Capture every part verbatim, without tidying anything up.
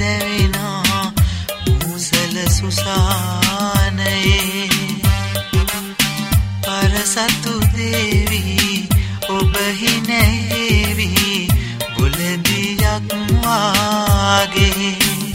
දැවෙනා මූසල සුසානයේ පරසතු දේවී ඔබහි නැහෙවි බුලදියක් වාගේ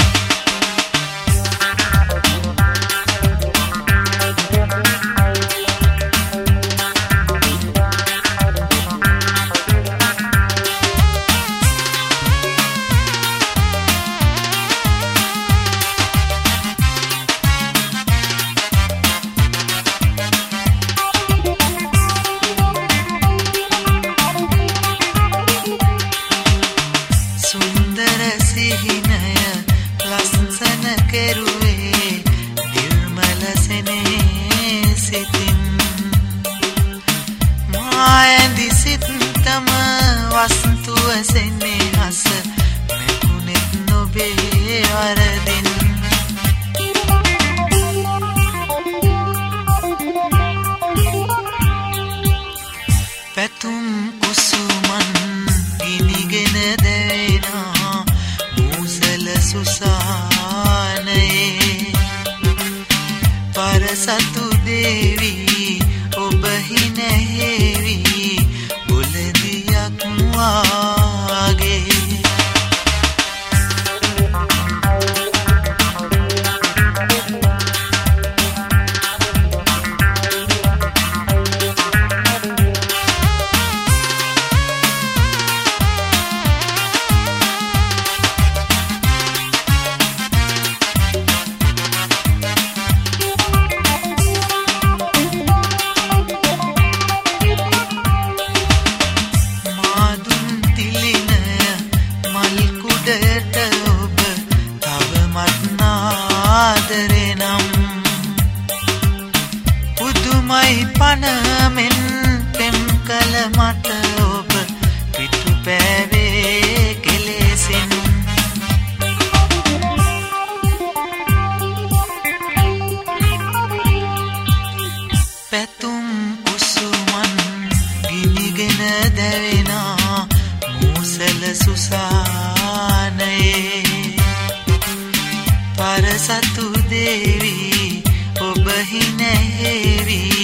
පැතුම් කුසුමන් ගිනිගෙන දැවෙනා මූසල සුසානයේ පරසතු දේවී ඔබහි නැහෙවි බුලදියක් වාගේ පුදුමයි පනමෙන් පෙම් කළ මට ඔබ පිටු පෑවේ කෙලෙසින් පැතුම් කුසුමන් ගිනිගෙන දැවෙනා මූසල සුසානයේ පරසතු දේවී ඔබහි නැහෙවි